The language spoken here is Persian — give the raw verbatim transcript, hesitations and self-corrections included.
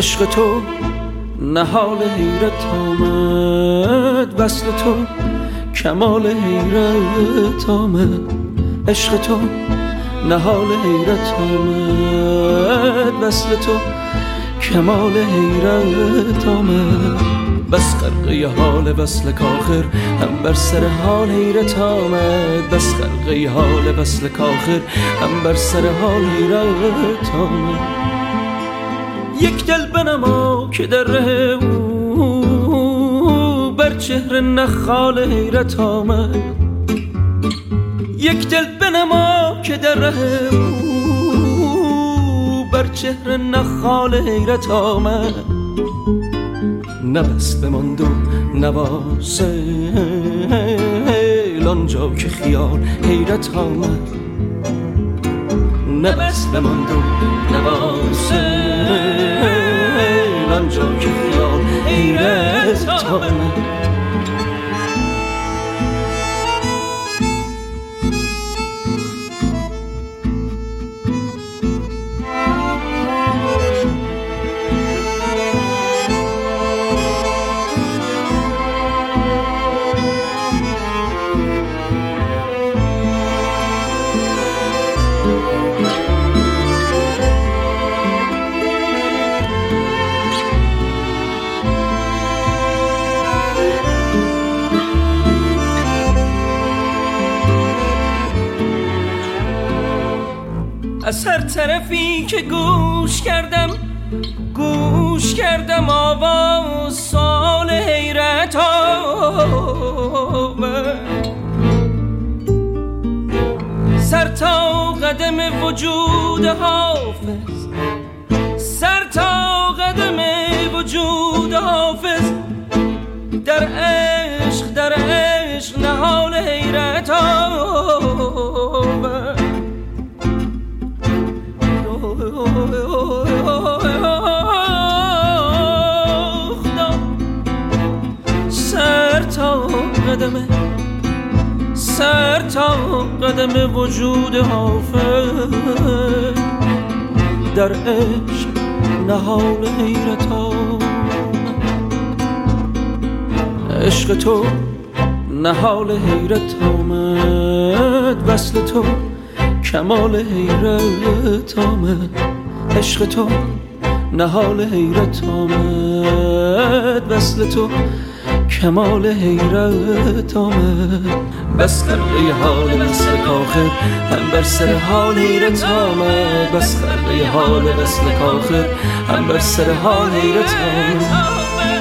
عشق تو نهال حیرت آمد، وصل تو کمال حیرت آمد. عشق تو نهال حیرت آمد، وصل تو کمال حیرت آمد. بس غرقه حال وصل کاخر هم بر سر حال حیرت آمد. بس غرقه حال وصل کاخر هم بر سر حال حیرت آمد. یک دل بنما که در ره او بر چهره نخال حیرت آمد. یک دل بنما که در ره او بر چهره نخال حیرت آمد. نه بس بماند و نوازل آنجا که خیال حیرت آمد. نه بس بماند و نوازل آنجا که خیال حیرت آمد. از هر طرفی که گوش کردم گوش کردم آواز سال حیرت آمد. سر تا قدم وجود حافظ، سر تا قدم وجود حافظ در عشق در عشق نهال حیرت آمد. سر تا قدم سر تا قدم وجود حافظ در عشق نهال حیرت آمد. عشق تو نهال حیرت آمد، وصل تو کمال حیرت آمد. عشق تو نهال حیرت آمد، وصل تو کمال حیرت آمد. بس غرقه حال وصل کاخر هم بر سر حال حیرت آمد. بس غرقه حال وصل کاخر هم بر سر حال حیرت آمد.